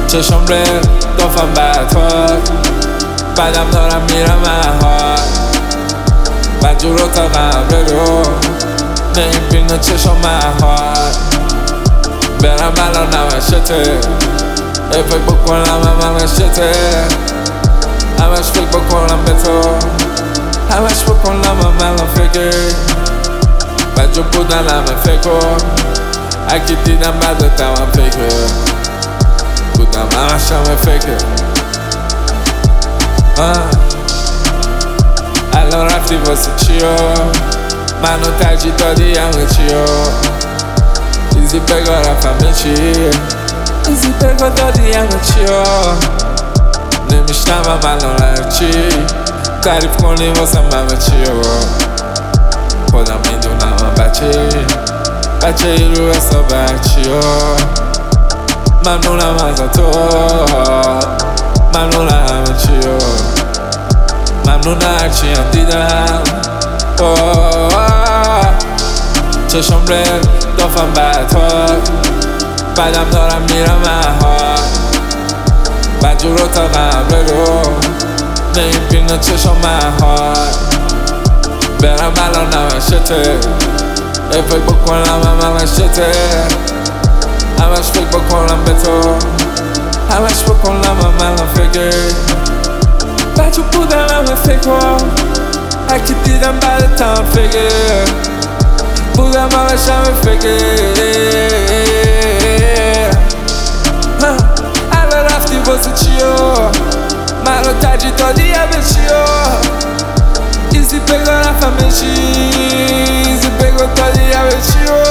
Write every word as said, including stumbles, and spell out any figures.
چشم ریل دافم برتار بعدم دارم میرم محال بدجور رو تا قبل رو نمیبینه چشم محال برم الان نمشته ای فکر بکنم همه نشته همش فکر بکنم به تو همش بکنم هم الان فکر بدجور بودن همه فکر اگه دیدم بعدت هم فکر بودم همش همه فکر الان رفتی واسه چیا منو ترجیح دادی همه چیا ایزی بگو رفتم چی ایزی بگو دادی همه چیا نمیشنم الان هرچی تعریف کنی واسم همه چیا خودم میدونم هم بچه بچه ای رو حساب هرچیا ممنونم از تو ممنونم همه چیا ممنون هرچی هم دیدم چشم ریل دافم برتار بعدم دارم میرم محال بدجور رو تا قبل رو نمیبینه چشم محال برم الان نمشته ای فکر بکنم همه نشته همش فکر بکنم به تو همش بکنم هم الان فکر بچه بودم همه فکر هرکی دیدم بعد هم فکر بودم همش همه فکر الان رفتی واسه چیا منو ترجیح دادی همه چیا ایزی بگو رفتم چی ایزی بگو دادی همه چیا